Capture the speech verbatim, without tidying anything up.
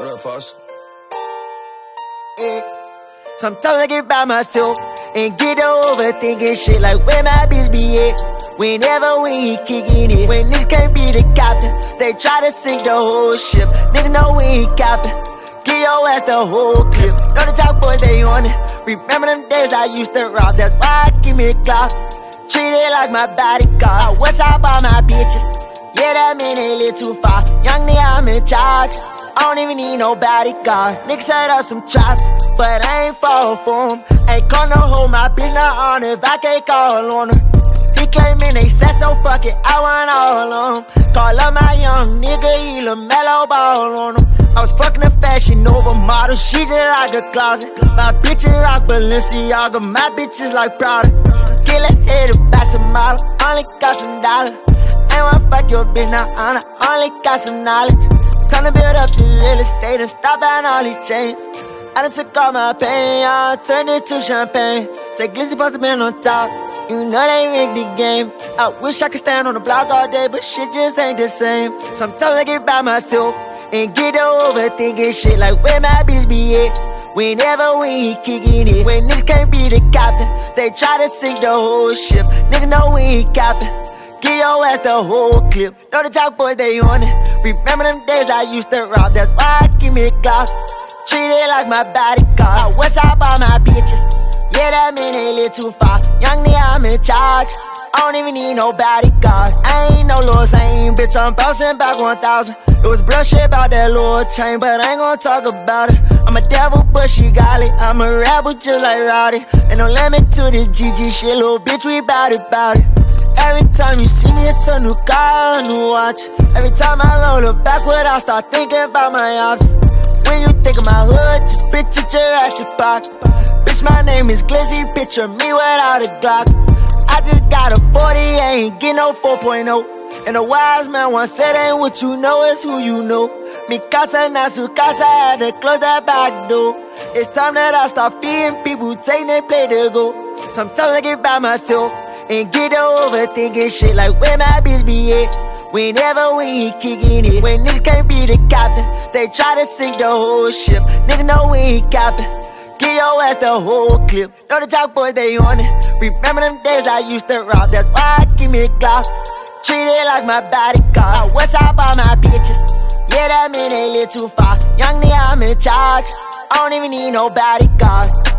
What up, Foss? Yeah. Sometimes I get by myself and get to overthinking shit like where my bitch be at. Whenever we kicking it, when niggas can't be the captain, they try to sink the whole ship. Nigga know we ain't capping. Give your ass the whole clip. Know the top boys, they on it. Remember them days I used to rob. That's why I give me a Glock. Treat it like my bodyguard. What's up all my bitches? Yeah, that mean they live too far. Young nigga, I'm in charge. I don't even need no bodyguard. Niggas set up some traps, but I ain't fall for them. Ain't gonna hold my bitch not on if I can't call on her. He claiming they said so fuck it, I want all on him. Call up my young nigga, he LaMelo ball on him. I was fucking a Fashion Nova model, she just like a closet. My bitches rock Balenciaga, my bitches like Prada. Killer headed back to model, only got some dollars. Ain't wanna fuck your bitch, not honor, only got some knowledge. Time to build up the real estate and stop buying all these chains. I done took all my pain, I turned it to champagne. Say Glizzy supposed to been on top, you know they rigged the game. I wish I could stand on the block all day, but shit just ain't the same. Sometimes I get by myself and get to overthinking shit like where my bitch be at. Whenever we kicking it, when niggas can't be the captain, they try to sink the whole ship. Nigga know we ain't capping. Give your ass the whole clip. Know the top boys, they on it. Remember them days I used to rob. That's why I give me a Glock. Treat it like my bodyguard. What's up all my bitches? Yeah, that mean they live too far. Young nigga, I'm in charge. I don't even need no bodyguard. I ain't no little same bitch, I'm bouncing back one thousand. It was blood shit about that little chain, but I ain't gonna talk about it. I'm a devil, but she got it. I'm a rebel just like Rowdy. Ain't no limit to this G G shit, little bitch, we bout it, bout it. Every time you see me, it's a new car, a new watch. Every time I roll it backward, I start thinking about my ops. When you think of my hood, just bitch at your ass you park. Bitch, my name is Glizzy, picture me without a Glock. I just got a forty, I ain't get no four point oh. And a wise man once said, ain't what you know, it's who you know. Mi casa na su casa, had to close that back door. It's time that I start feeding people, take their play to go. Sometimes I get by myself and get to overthinking shit like where my bitch be at. Whenever we kicking it, when niggas can't be the captain, they try to sink the whole ship. Nigga know we ain't capping. Give your ass the whole clip. Know the top boys, they on it. Remember them days I used to rob. That's why I give me a Glock. Treat it like my bodyguard. What's up all my bitches? Yeah, that mean they live too far. Young nigga, I'm in charge. I don't even need no bodyguard.